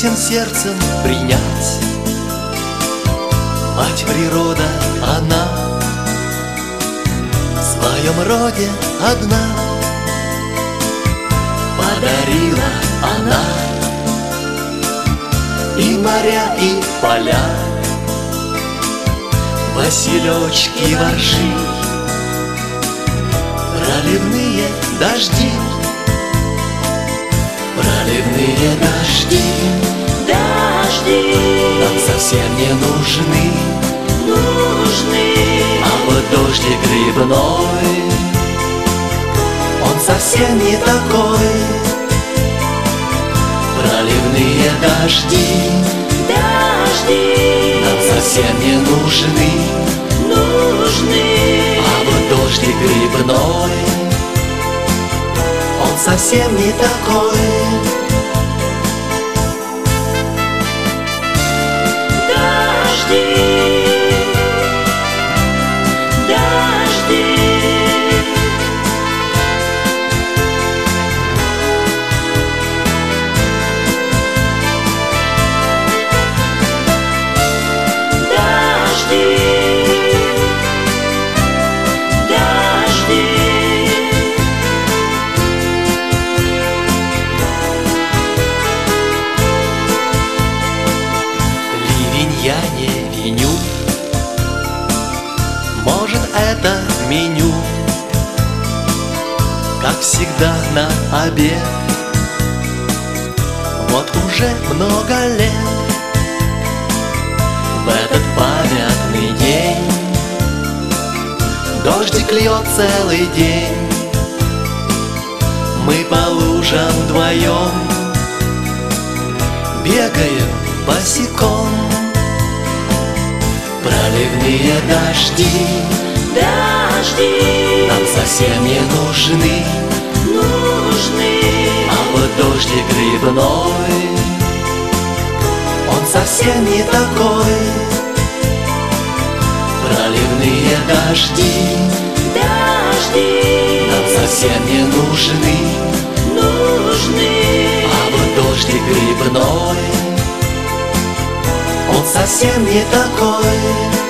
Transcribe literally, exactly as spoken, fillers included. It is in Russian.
всем сердцем принять. Мать природа, она в своем роде одна. Подарила она и моря, и поля, василечки, воржи, проливные дожди. Проливные дожди, Дожди нам совсем не нужны, нужны, а вот дождик грибной, он совсем не такой. Проливные дожди, дожди нам совсем не нужны, нужны, а вот дождик грибной, он совсем не такой. дожди, дожди, дожди, дожди. Ливень я не виню, может, это меню, как всегда на обед. Вот уже много лет в этот памятный день дождик льет целый день. Мы по лужам вдвоем бегаем босиком. Проливные дожди, Дожди нам совсем не нужны, нужны, а вот дождик грибной, он совсем не такой. Проливные дожди, дожди нам совсем не нужны, нужны, а вот дождик грибной, он совсем не такой.